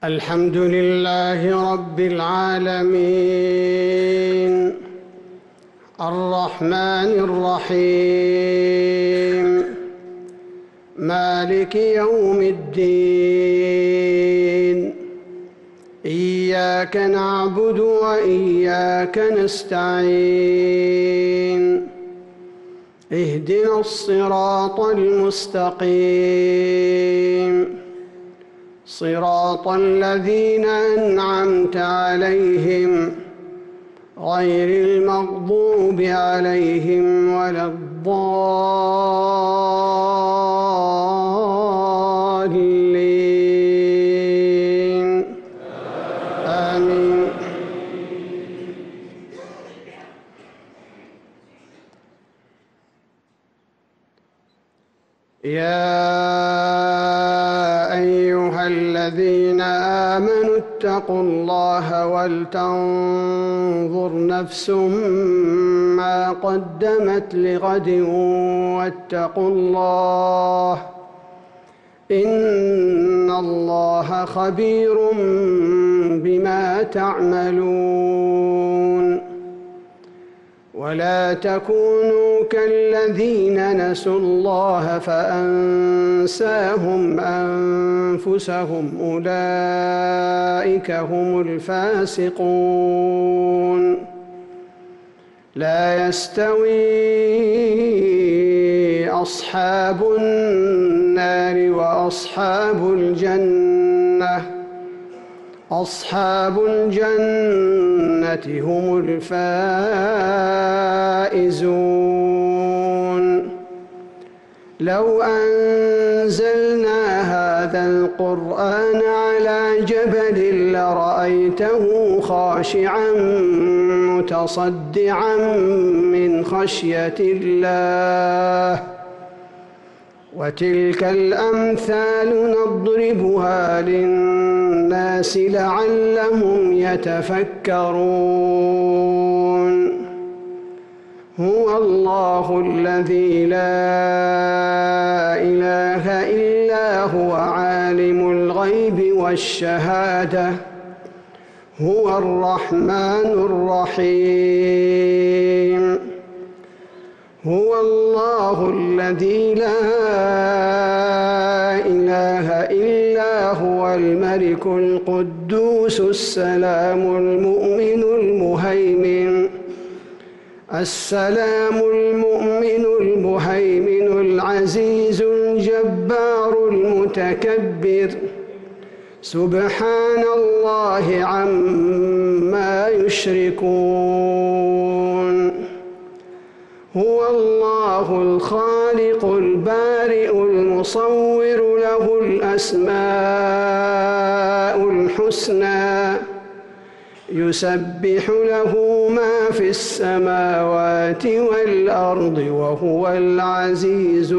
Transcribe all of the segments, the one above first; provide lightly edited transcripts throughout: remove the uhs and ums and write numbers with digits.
الحمد لله رب العالمين الرحمن الرحيم مالك يوم الدين إياك نعبد وإياك نستعين اهدنا الصراط المستقيم صراط الذين أنعمت عليهم غير المغضوب عليهم ولا الضالين آمين. يا أيها الذين آمنوا اتقوا الله ولتنظر نفس ما قدمت لغد واتقوا الله إن الله خبير بما تعملون. ولا تكونوا كالذين نسوا الله فأنساهم أنفسهم أولئك هم الفاسقون. لا يستوي أصحاب النار وأصحاب الجنة أصحاب الجنة هم الفائزون. لو أنزلنا هذا القرآن على جبل لرأيته خاشعا متصدعا من خشية الله. وتلك الأمثال نضربها للناس لعلهم يتفكرون. هو الله الذي لا إله إلا هو عالم الغيب والشهادة هو الرحمن الرحيم. هو الله الذي لا إله إلا هو الملك القدوس السلام المؤمن المهيمن العزيز الجبار المتكبر. سبحان الله عما يشركون. هو الله الخالق البارئ المصور له الأسماء الحسنى يسبح له ما في السماوات والأرض وهو العزيز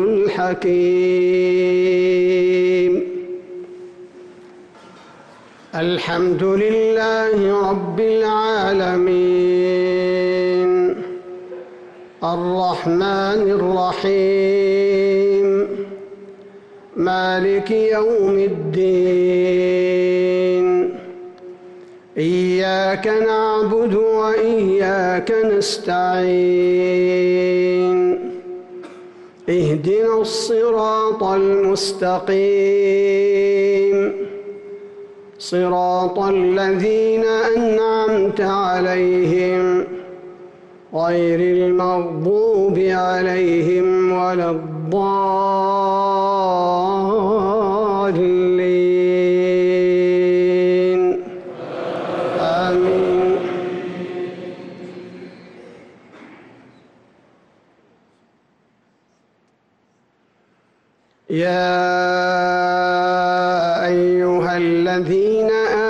الحكيم. الحمد لله رب العالمين الرحمن الرحيم مالك يوم الدين إياك نعبد وإياك نستعين اهدنا الصراط المستقيم صراط الذين أنعمت عليهم غير المغضوب عليهم ولا الضالين آمين. يا أيها الذين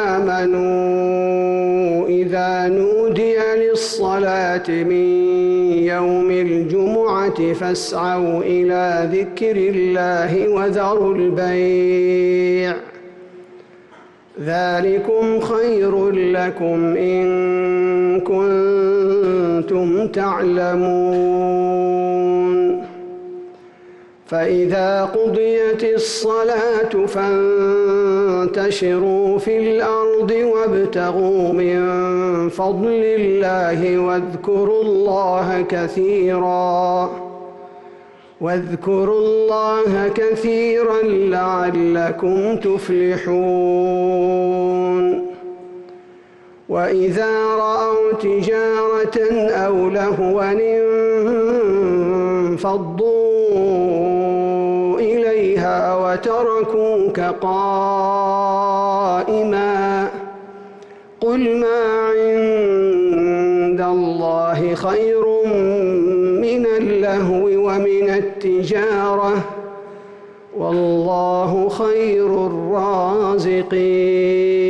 آمنوا إذا نودي للصلاة من يوم الجمعة فاسعوا إلى ذكر الله وذروا البيع ذلكم خير لكم إن كنتم تعلمون. فإذا قضيت الصلاة فانتشروا في الأرض وابتغوا من فضل الله واذكروا الله كثيرا لعلكم تفلحون. وإذا رأوا تجارة أو لهوا انفضوا إليها وتركوك قائما قل ما عند الله خير من اللهو ومن التجارة والله خير الرازقين.